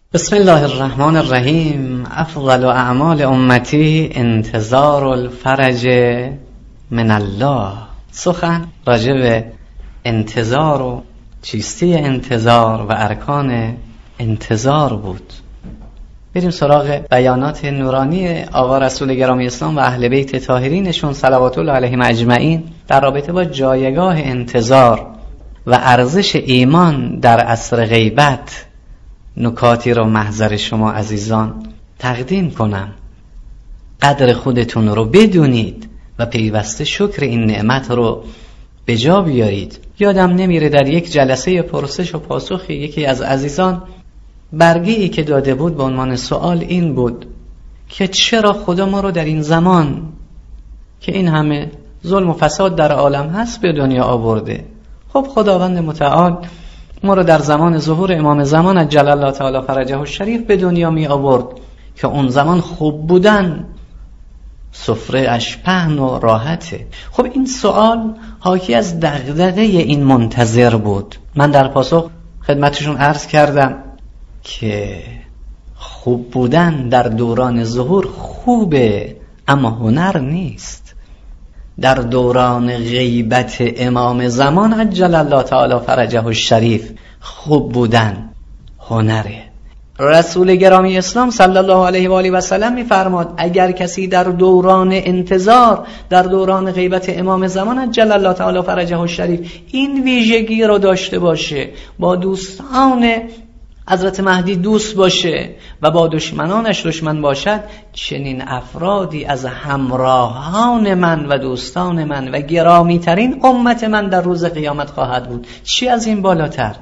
بسم الله الرحمن الرحیم. افضل اعمال امتی انتظار الفرج من الله. سخن راجع به انتظار و چیستی انتظار و ارکان انتظار بود. بریم سراغ بیانات نورانی آقا رسول گرامی اسلام و اهل بیت طاهرینشون صلوات الله علیهم اجمعین در رابطه با جایگاه انتظار و ارزش ایمان در عصر غیبت. نکاتی رو محضر شما عزیزان تقدیم کنم. قدر خودتون رو بدونید و پیوسته شکر این نعمت رو به جا بیارید. یادم نمیره در یک جلسه پرسش و پاسخی یکی از عزیزان برگه‌ای که داده بود به عنوان سوال این بود که چرا خدا ما رو در این زمان که این همه ظلم و فساد در عالم هست به دنیا آورده. خب خداوند متعال ما رو در زمان ظهور امام زمان عجل الله تعالی فرجه الشریف به دنیا می آورد که اون زمان خوب بودن سفره اش پهن و راحته. خب این سوال حاکی از دغدغه این منتظر بود. من در پاسخ خدمتشون عرض کردم که خوب بودن در دوران ظهور خوبه اما هنر نیست. در دوران غیبت امام زمان عجل الله تعالی فرجه الشریف خوب بودن هنره. رسول گرامی اسلام صلی الله علیه و آله و سلم می‌فرماد اگر کسی در دوران انتظار در دوران غیبت امام زمان عجل الله تعالی فرجه الشریف این ویژگی رو داشته باشه، با دوستان حضرت مهدی دوست باشه و با دشمنانش دشمن باشد، چنین افرادی از همراهان من و دوستان من و گرامی ترین امت من در روز قیامت خواهد بود. چی از این بالاتر؟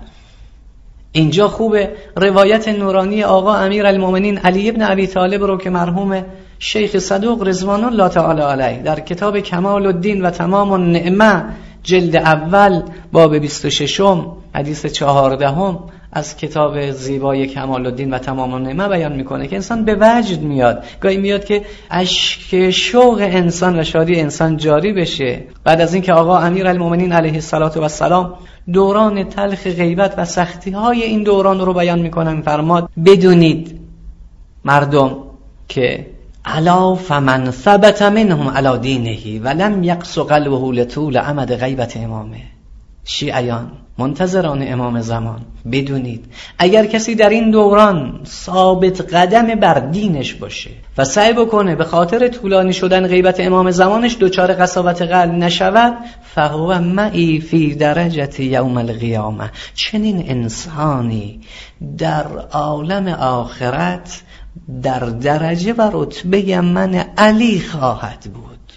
اینجا خوبه روایت نورانی آقا امیرالمومنین علی ابن ابی طالب رو که مرحوم شیخ صدوق رضوان الله تعالی علیه در کتاب کمال الدین و تمام النعمه جلد اول باب 26 حدیث 14 از کتاب زیبای کمال الدین و تمام النعمه بیان میکنه که انسان به وجد میاد، گاهی میاد که اشک شوق انسان و شادی انسان جاری بشه. بعد از اینکه آقا امیرالمومنین علیه السلام دوران تلخ غیبت و سختی های این دوران رو بیان میکنه، میفرماد بدونید مردم که الا فمن ثبت منهم علی دینه ولم یقص قلبه لطول امد غیبت امامه. شیعیان منتظران امام زمان بدونید اگر کسی در این دوران ثابت قدم بر دینش باشه و سعی بکنه به خاطر طولانی شدن غیبت امام زمانش دچار قساوت قلب نشود، فهو معی فی درجه یوم القیامه، چنین انسانی در عالم آخرت در درجه و رتبه من علی خواهد بود.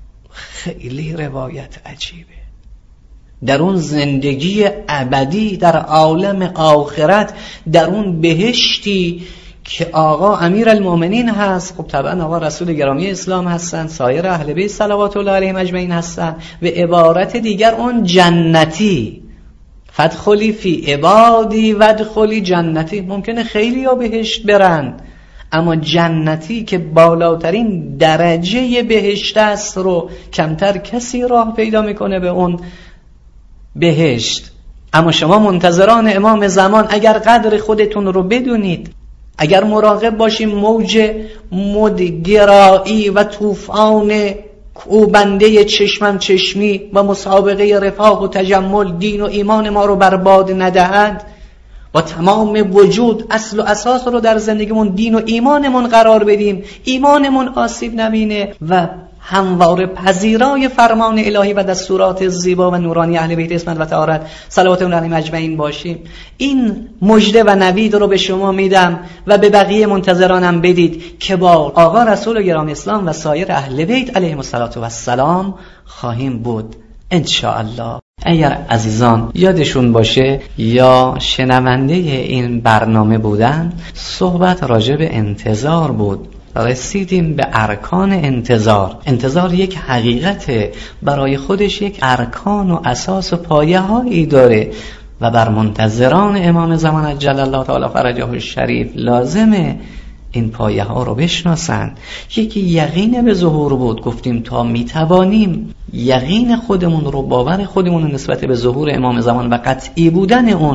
خیلی روایت عجیبه. در اون زندگی ابدی در عالم آخرت، در اون بهشتی که آقا امیرالمومنین هست، خب طبعا آقا رسول گرامی اسلام هستن، سایر اهل بیت صلوات الله علیهم اجمعین هستن، و عبارت دیگر اون جنتی، فدخلی فی عبادی ودخلی جنتی. ممکنه خیلی ها بهشت برن اما جنتی که بالاترین درجه بهشت است رو کمتر کسی راه پیدا میکنه به اون بهشت. اما شما منتظران امام زمان اگر قدر خودتون رو بدونید، اگر مراقب باشیم موج مدگرایی و طوفان کوبنده چشمم چشمی و مسابقه رفاق و تجمل دین و ایمان ما رو برباد ندهند، با تمام وجود اصل و اساس رو در زندگیمون دین و ایمانمون قرار بدیم، ایمانمون آسیب نبینه و همواره پذیرای فرمان الهی و دستورات زیبا و نورانی اهل بیت اسمت و طهارت صلوات الله علیهم اجمعین باشیم. این مژده و نوید رو به شما میدم و به بقیه منتظرانم بدید که با آقا رسول گرامی اسلام و سایر اهل بیت علیهم السلام خواهیم بود ان شاء الله. اگر عزیزان یادشون باشه یا شنونده این برنامه بودن، صحبت راجع به انتظار بود. رسیدیم به ارکان انتظار. انتظار یک حقیقته، برای خودش یک ارکان و اساس و پایه هایی داره و بر منتظران امام زمان عجل الله تعالی فرجه الشریف لازمه این پایه ها رو بشناسن. یکی یقین به ظهور بود، گفتیم تا میتوانیم یقین خودمون رو، باور خودمون رو نسبت به ظهور امام زمان و قطعی بودن اون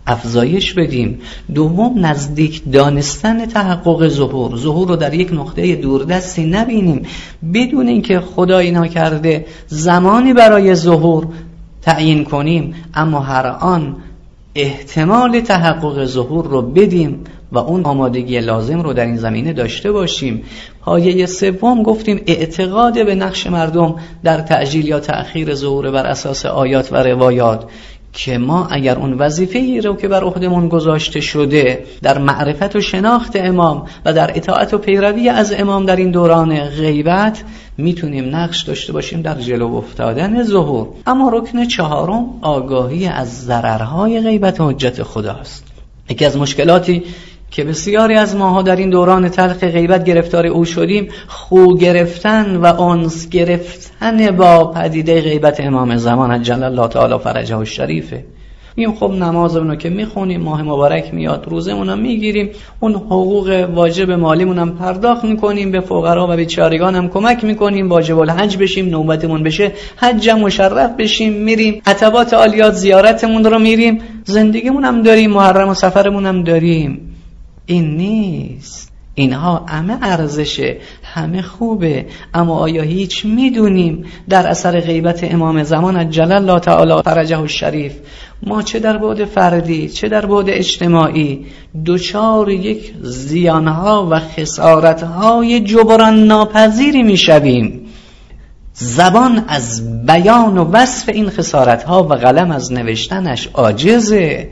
افزایش بدیم. دوم، نزدیک دانستن تحقق ظهور رو در یک نقطه دوردستی نبینیم، بدون اینکه خدایی نکرده زمانی برای ظهور تعیین کنیم، اما هر آن احتمال تحقق ظهور رو بدیم و اون آمادگی لازم رو در این زمینه داشته باشیم. پایه سوم گفتیم اعتقاد به نقش مردم در تعجیل یا تأخیر ظهور بر اساس آیات و روایات، که ما اگر اون وظیفه‌ای رو که بر عهدمون گذاشته شده در معرفت و شناخت امام و در اطاعت و پیروی از امام در این دوران غیبت میتونیم نقش داشته باشیم در جلو افتادن ظهور. اما رکن چهارم آگاهی از ضررهای غیبت و حجت خداست. یکی از مشکلاتی که بسیاری از ماها در این دوران تلخ غیبت گرفتار او شدیم، خو گرفتن و انس گرفتن با پدیده غیبت امام زمان عجل الله تعالی فرجه الشریفه. میگیم خب نمازمونو که میخونیم، ماه مبارک میاد، روزمونو میگیریم، اون حقوق واجب مالیمون هم پرداخت میکنیم، به فقرا و بیچارگان هم کمک میکنیم، واجب الحج بشیم، نوبتمون بشه حج مشرف بشیم، میریم عتبات عالیات زیارتمون رو میریم، زندگیمون هم داریم، محرم و سفرمون هم داریم. این نیست. اینها همه ارزشه، همه خوبه، اما آیا هیچ میدونیم در اثر غیبت امام زمان عجل الله تعالی فرجه الشریف ما چه در بعد فردی چه در بعد اجتماعی دچار یک زیانها و خسارتهای جبران ناپذیری میشویم؟ زبان از بیان و وصف این خسارتها و قلم از نوشتنش عاجزه.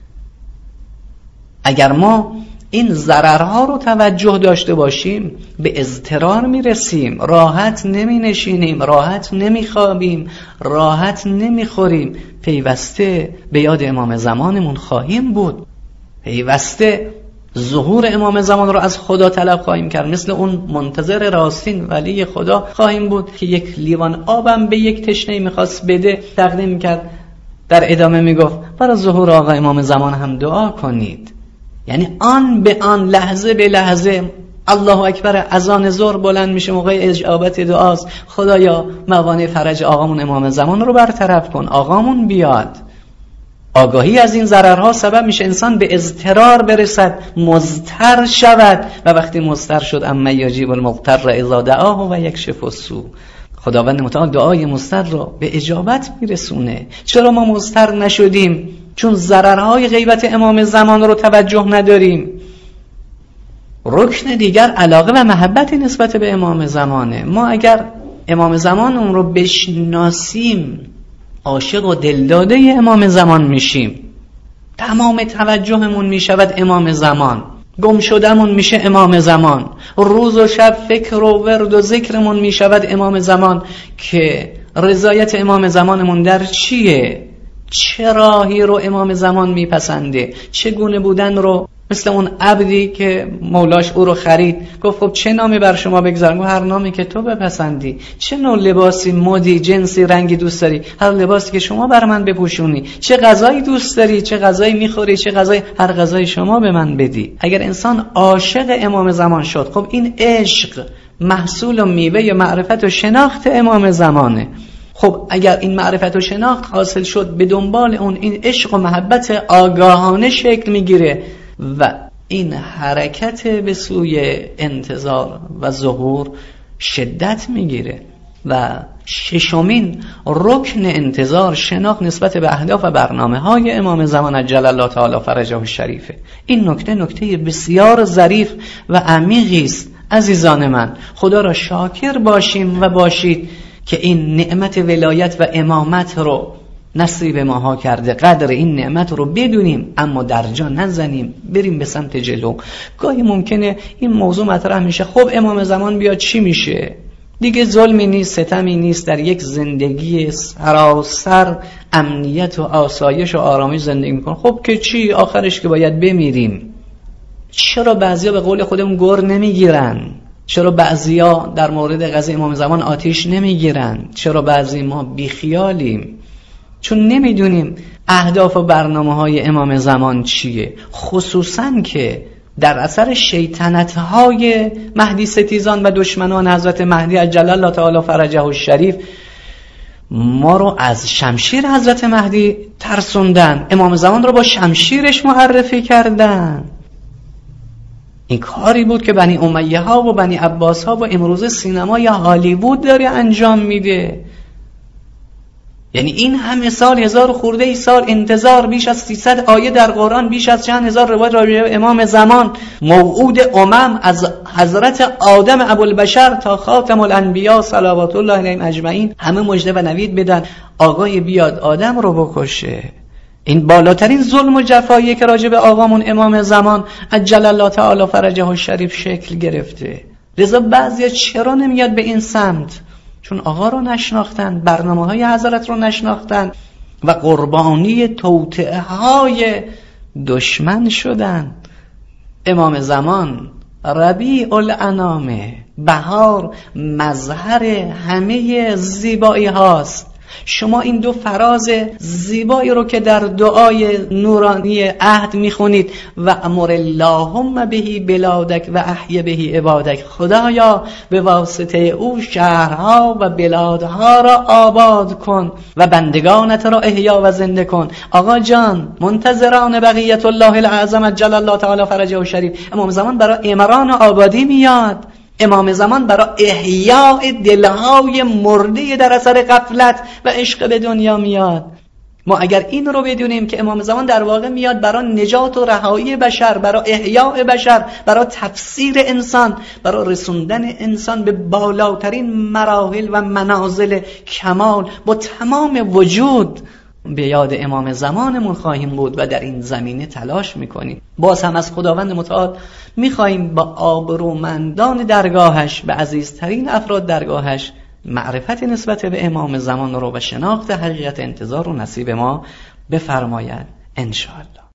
اگر ما این ضررها رو توجه داشته باشیم به اضطرار میرسیم، راحت نمی نشینیم، راحت نمی خوابیم، راحت نمی خوریم. پیوسته به یاد امام زمانمون خواهیم بود، پیوسته ظهور امام زمان رو از خدا طلب خواهیم کرد، مثل اون منتظر راستین ولی خدا خواهیم بود که یک لیوان آبم به یک تشنه میخواست بده تقدیم میکرد. در ادامه میگفت برای ظهور آقا امام زمان هم دعا کنید. یعنی آن به آن، لحظه به لحظه الله اکبر اذان ظهر بلند میشه، موقع اجابت دعاست، خدایا موانع فرج آقامون امام زمان رو برطرف کن، آقامون بیاد. آگاهی از این ضررها سبب میشه انسان به اضطرار برسد، مضطر شود، و وقتی مضطر شد اما یجیب المضطر اذا دعاه و یکشف السوء، خداوند متعال دعای مضطر رو به اجابت میرسونه. چرا ما مضطر نشدیم؟ چون ضررهای غیبت امام زمان رو توجه نداریم. رکن دیگر علاقه و محبت نسبت به امام زمانه. ما اگر امام زمان اون رو بشناسیم، عاشق و دلداده امام زمان میشیم، تمام توجهمون میشود امام زمان، گم شدمون میشه امام زمان، روز و شب فکر و ورد و ذکرمون میشود امام زمان، که رضایت امام زمانمون در چیه؟ چه راهی رو امام زمان میپسنده؟ چگونه بودن رو، مثل اون عبدی که مولاش او رو خرید، گفت خب چه نامی بر شما بگذارم؟ گفت هر نامی که تو بپسندی. چه نوع لباسی، مدی، جنسی، رنگی دوست داری؟ هر لباسی که شما بر من بپوشونی. چه غذایی دوست داری؟ چه غذایی میخوری؟ چه غذایی؟ هر غذایی شما به من بدی. اگر انسان عاشق امام زمان شد، خب این عشق محصول و میوه معرفت و شناخت امام زمانه. خب اگر این معرفت و شناخت حاصل شد، به دنبال اون این عشق و محبت آگاهانه شکل میگیره و این حرکت به سوی انتظار و ظهور شدت میگیره. و ششمین رکن انتظار، شناخت نسبت به اهداف و برنامه های امام زمان عجل الله تعالی فرجه الشریفه. این نکته بسیار ظریف و عمیقی است. عزیزان من، خدا را شاکر باشیم و باشید که این نعمت ولایت و امامت رو نصیب ماها کرده. قدر این نعمت رو بدونیم، اما در جا نزنیم، بریم به سمت جلو. گاهی ممکنه این موضوع مطرح میشه، خب امام زمان بیاد چی میشه؟ دیگه ظلمی نیست، ستمی نیست، در یک زندگی سراسر امنیت و آسایش و آرامش زندگی میکنه. خب که چی؟ آخرش که باید بمیریم. چرا بعضیا به قول خودمون گر نمیگیرن؟ چرا بعضیا در مورد قضیه امام زمان آتیش نمیگیرن؟ چرا بعضی ما بیخیالیم؟ چون نمیدونیم اهداف و برنامه‌های امام زمان چیه. خصوصاً که در اثر شیطنت‌های مهدی ستیزان و دشمنان حضرت مهدی عجل الله تعالی فرجه الشریف ما رو از شمشیر حضرت مهدی ترسوندن، امام زمان رو با شمشیرش معرفی کردن. این کاری بود که بنی امیه ها و بنی عباس ها و امروز سینما یا هالیوود داره انجام میده. یعنی این همه سال، 1000 خورده ای سال انتظار، بیش از 300 آیه در قرآن، بیش از چند هزار روایت راجع به امام زمان، موعود امم از حضرت آدم ابوالبشر تا خاتم الانبیا صلوات الله علیهم اجمعین، همه مژده و نوید بدن آقای بیاد آدم رو بکشه. این بالاترین ظلم و جفایی که راجع به آقامون امام زمان عجل الله تعالی فرجه الشریف شکل گرفته. لذا بعضیا چرا نمیاد به این سمت؟ چون آقا رو نشناختن، برنامه‌های حضرت رو نشناختن و قربانی توطئه های دشمن شدن. امام زمان ربیع الانامه، بهار، مظهر همه زیبایی هاست. شما این دو فراز زیبایی رو که در دعای نورانی عهد میخونید و امر اللهم بهی بلادک و احی بهی عبادک، خدایا به واسطه او شهرها و بلادها را آباد کن و بندگانت را احیا و زنده کن. آقا جان، منتظران بقیت الله الاعظم عجل الله تعالی فرجه الشریف، امام زمان برای امران آبادی میاد. امام زمان برای احیاء دلهای مرده در اثر غفلت و عشق به دنیا میاد. ما اگر این رو بدونیم که امام زمان در واقع میاد برای نجات و رهایی بشر، برای احیاء بشر، برای تفسیر انسان، برای رسوندن انسان به بالاترین مراحل و منازل کمال، با تمام وجود به یاد امام زمانمون خواهیم بود و در این زمینه تلاش میکنیم. باز هم از خداوند متعال میخواهیم با آبرومندان درگاهش، به عزیزترین افراد درگاهش، معرفت نسبت به امام زمان رو و شناخت حقیقت انتظار رو نصیب ما بفرماید انشاءالله.